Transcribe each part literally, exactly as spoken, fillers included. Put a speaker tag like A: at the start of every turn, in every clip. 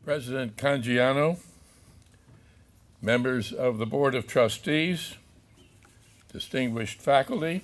A: President Cangiano, members of the Board of Trustees, distinguished faculty,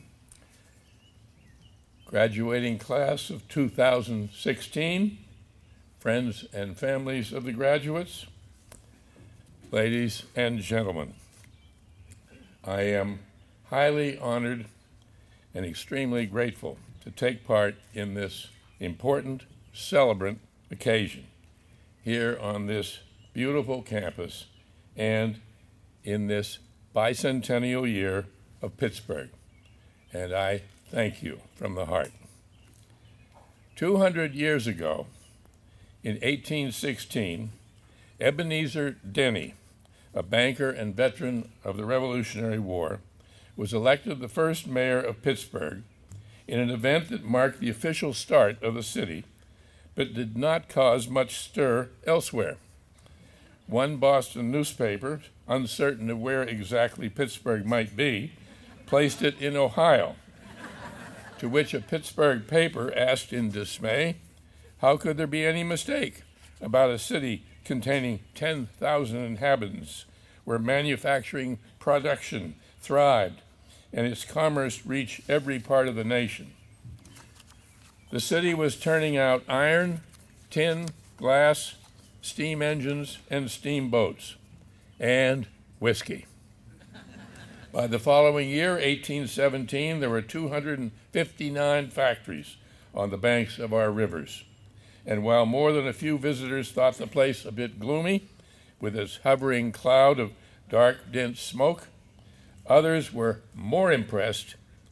A: graduating class of two thousand sixteen, friends and families of the graduates, ladies and gentlemen, I am highly honored and extremely grateful to take part in this important celebrant occasion here on this beautiful campus and in this bicentennial year of Pittsburgh, and I thank you from the heart. two hundred years ago, in eighteen sixteen, Ebenezer Denny, a banker and veteran of the Revolutionary War, was elected the first mayor of Pittsburgh in an event that marked the official start of the city, but did not cause much stir elsewhere. One Boston newspaper, uncertain of where exactly Pittsburgh might be, placed it in Ohio, to which a Pittsburgh paper asked in dismay, how could there be any mistake about a city containing ten thousand inhabitants, where manufacturing production thrived and its commerce reached every part of the nation? The city was turning out iron, tin, glass, steam engines, and steamboats, and whiskey. By the following year, eighteen seventeen, there were two hundred fifty-nine factories on the banks of our rivers. And while more than a few visitors thought the place a bit gloomy, with its hovering cloud of dark, dense smoke, others were more impressed,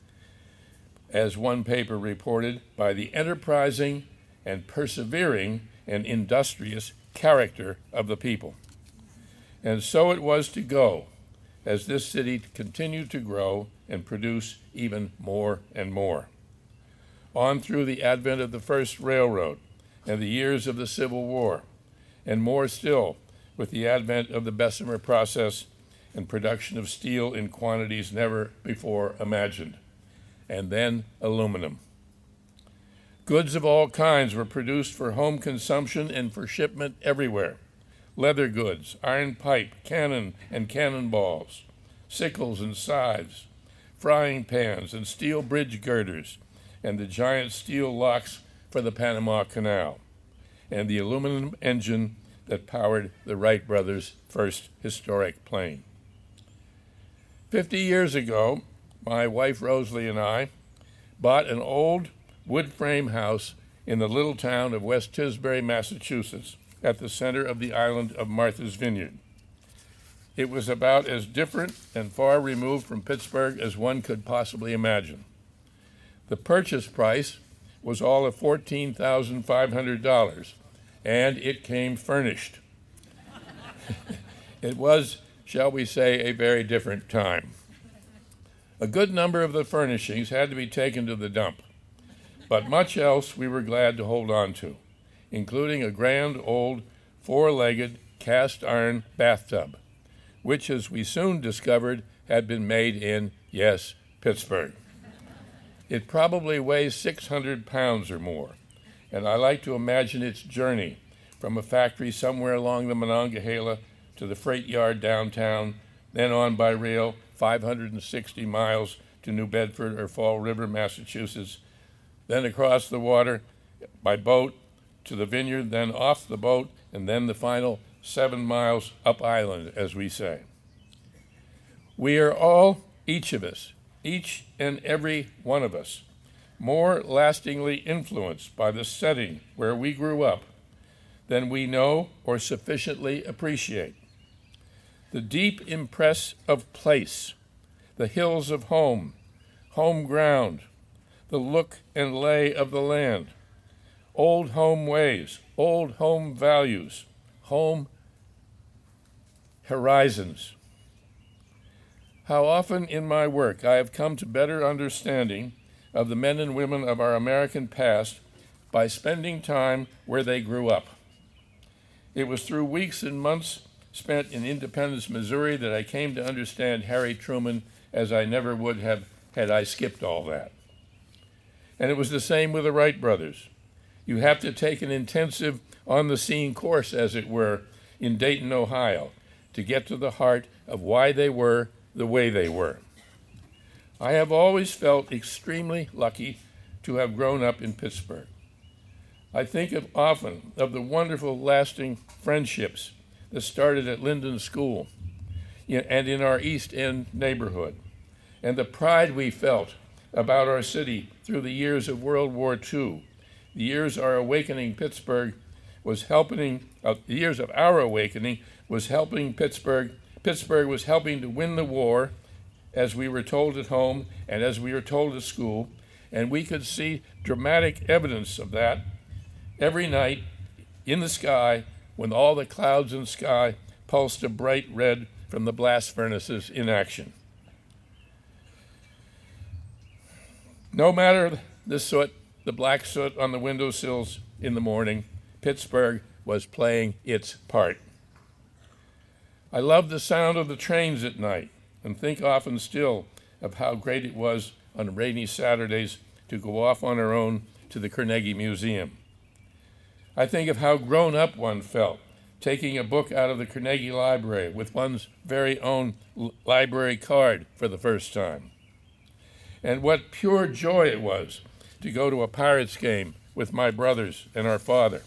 A: as one paper reported, by the enterprising and persevering and industrious character of the people. And so it was to go, as this city continued to grow and produce even more and more. On through the advent of the first railroad and the years of the Civil War, and more still with the advent of the Bessemer process and production of steel in quantities never before imagined, and then aluminum. Goods of all kinds were produced for home consumption and for shipment everywhere. Leather goods, iron pipe, cannon and cannonballs, sickles and scythes, frying pans and steel bridge girders, and the giant steel locks for the Panama Canal, and the aluminum engine that powered the Wright brothers' first historic plane. Fifty years ago, my wife Rosalie and I bought an old wood frame house in the little town of West Tisbury, Massachusetts, at the center of the island of Martha's Vineyard. It was about as different and far removed from Pittsburgh as one could possibly imagine. The purchase price was all of fourteen thousand five hundred dollars, and it came furnished. It was, shall we say, a very different time. A good number of the furnishings had to be taken to the dump, but much else we were glad to hold on to, including a grand old four-legged cast iron bathtub, which, as we soon discovered, had been made in, yes, Pittsburgh. It probably weighs six hundred pounds or more, and I like to imagine its journey from a factory somewhere along the Monongahela to the freight yard downtown, then on by rail five hundred sixty miles to New Bedford or Fall River, Massachusetts, then across the water by boat to the vineyard, then off the boat, and then the final seven miles up island, as we say. We are all, each of us, each and every one of us, more lastingly influenced by the setting where we grew up than we know or sufficiently appreciate. The deep impress of place, the hills of home, home ground, the look and lay of the land, old home ways, old home values, home horizons. How often in my work I have come to better understanding of the men and women of our American past by spending time where they grew up. It was through weeks and months spent in Independence, Missouri, that I came to understand Harry Truman as I never would have had I skipped all that. And it was the same with the Wright brothers. You have to take an intensive on-the-scene course, as it were, in Dayton, Ohio, to get to the heart of why they were the way they were. I have always felt extremely lucky to have grown up in Pittsburgh. I think of often of the wonderful, lasting friendships that started at Linden School and in our East End neighborhood, and the pride we felt about our city through the years of World War Two, the years our awakening Pittsburgh was helping, uh, the years of our awakening was helping Pittsburgh. Pittsburgh was helping to win the war, as we were told at home and as we were told at school, and we could see dramatic evidence of that every night in the sky when all the clouds in the sky pulsed a bright red from the blast furnaces in action. No matter the soot, the black soot on the windowsills in the morning, Pittsburgh was playing its part. I loved the sound of the trains at night and think often still of how great it was on rainy Saturdays to go off on our own to the Carnegie Museum. I think of how grown up one felt taking a book out of the Carnegie Library with one's very own l- library card for the first time. And what pure joy it was to go to a Pirates game with my brothers and our father.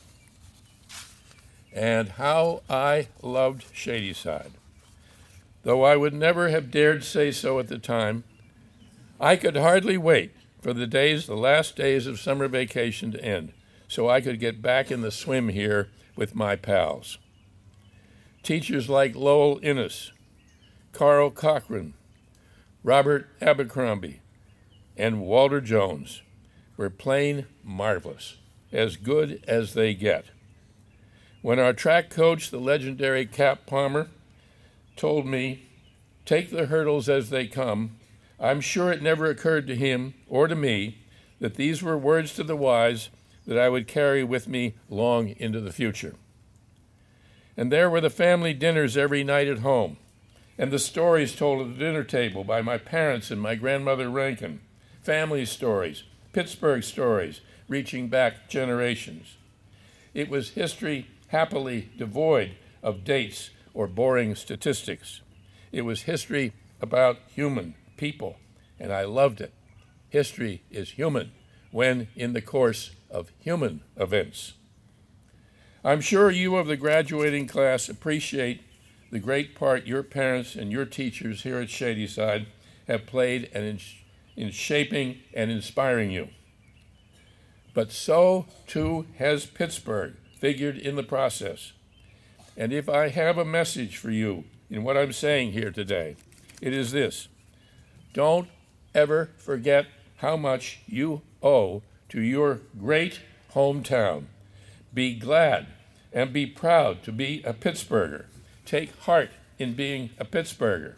A: And how I loved Shadyside. Though I would never have dared say so at the time, I could hardly wait for the days, the last days of summer vacation to end, so I could get back in the swim here with my pals. Teachers like Lowell Innes, Carl Cochran, Robert Abercrombie, and Walter Jones were plain marvelous, as good as they get. When our track coach, the legendary Cap Palmer, told me, "Take the hurdles as they come," I'm sure it never occurred to him or to me that these were words to the wise that I would carry with me long into the future. And there were the family dinners every night at home, and the stories told at the dinner table by my parents and my grandmother Rankin, family stories, Pittsburgh stories, reaching back generations. It was history happily devoid of dates or boring statistics. It was history about human people, and I loved it. History is human when in the course of human events. I'm sure you of the graduating class appreciate the great part your parents and your teachers here at Shadyside have played in, in shaping and inspiring you. But so too has Pittsburgh figured in the process. And if I have a message for you in what I'm saying here today, it is this: don't ever forget how much you owe to your great hometown. Be glad and be proud to be a Pittsburgher. Take heart in being a Pittsburgher.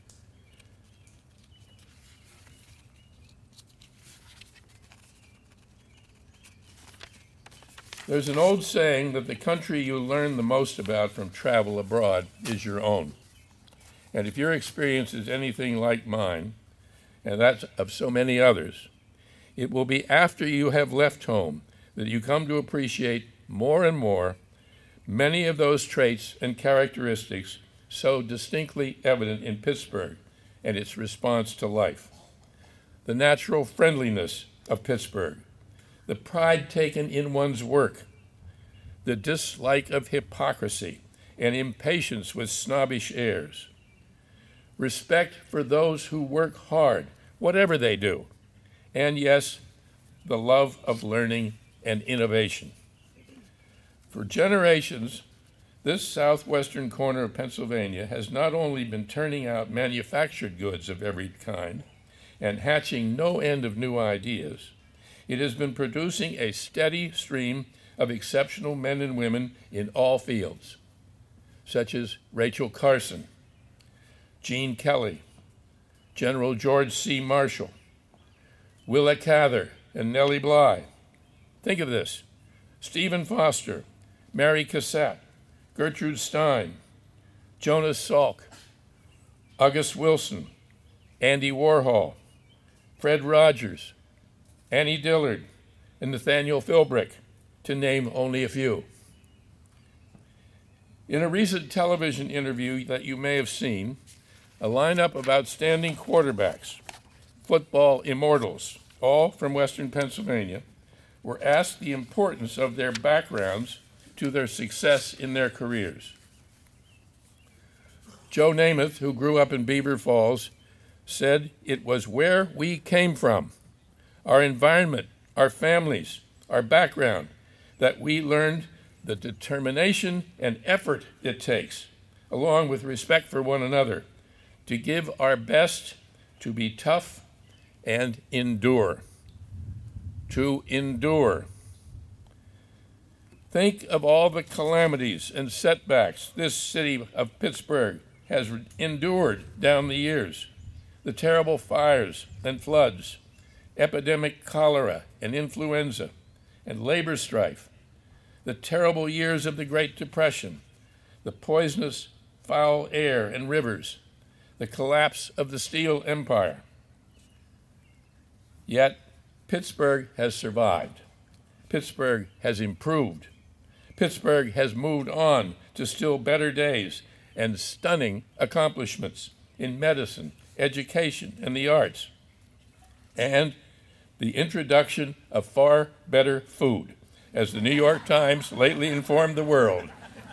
A: There's an old saying that the country you learn the most about from travel abroad is your own. And if your experience is anything like mine, and that's of so many others, it will be after you have left home that you come to appreciate more and more many of those traits and characteristics so distinctly evident in Pittsburgh and its response to life. The natural friendliness of Pittsburgh, the pride taken in one's work, the dislike of hypocrisy and impatience with snobbish airs, respect for those who work hard, whatever they do, and yes, the love of learning and innovation. For generations, this southwestern corner of Pennsylvania has not only been turning out manufactured goods of every kind and hatching no end of new ideas, it has been producing a steady stream of exceptional men and women in all fields, such as Rachel Carson, Gene Kelly, General George C. Marshall, Willa Cather, and Nellie Bly. Think of this: Stephen Foster, Mary Cassatt, Gertrude Stein, Jonas Salk, August Wilson, Andy Warhol, Fred Rogers, Annie Dillard, and Nathaniel Philbrick, to name only a few. In a recent television interview that you may have seen, a lineup of outstanding quarterbacks, football immortals, all from Western Pennsylvania, were asked the importance of their backgrounds to their success in their careers. Joe Namath, who grew up in Beaver Falls, said it was where we came from, our environment, our families, our background, that we learned the determination and effort it takes, along with respect for one another, to give our best, to be tough, and endure. To endure. Think of all the calamities and setbacks this city of Pittsburgh has endured down the years. The terrible fires and floods, epidemic cholera and influenza, and labor strife, the terrible years of the Great Depression, the poisonous, foul air and rivers, the collapse of the steel empire. Yet, Pittsburgh has survived. Pittsburgh has improved. Pittsburgh has moved on to still better days and stunning accomplishments in medicine, education, and the arts, and the introduction of far better food, as the New York Times lately informed the world.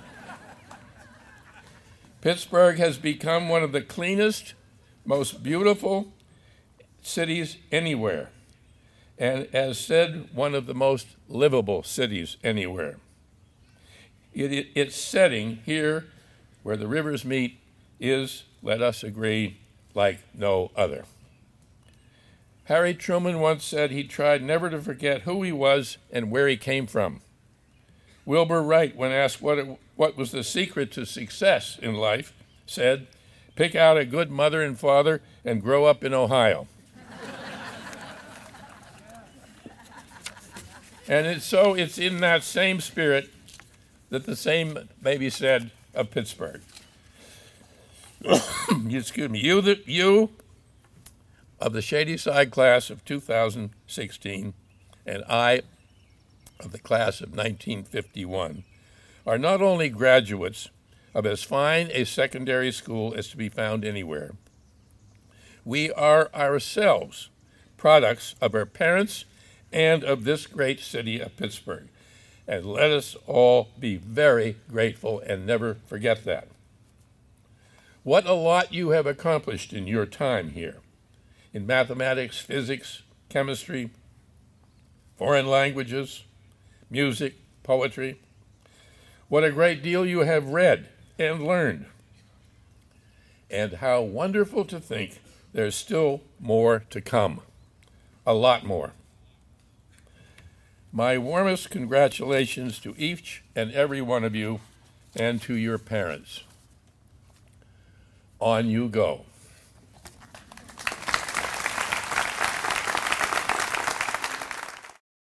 A: Pittsburgh has become one of the cleanest, most beautiful cities anywhere, and as said, one of the most livable cities anywhere. It, it, its setting here, where the rivers meet, is, let us agree, like no other. Harry Truman once said he tried never to forget who he was and where he came from. Wilbur Wright, when asked what, it, what was the secret to success in life, said, pick out a good mother and father and grow up in Ohio. And it's, so it's in that same spirit that the same may be said of Pittsburgh. Excuse me. You, the, you of the Shadyside class of two thousand sixteen and I of the class of nineteen fifty-one are not only graduates of as fine a secondary school as to be found anywhere, we are ourselves products of our parents and of this great city of Pittsburgh. And let us all be very grateful and never forget that. What a lot you have accomplished in your time here, in mathematics, physics, chemistry, foreign languages, music, poetry. What a great deal you have read and learned. And how wonderful to think there's still more to come, a lot more. My warmest congratulations to each and every one of you and to your parents. On you go.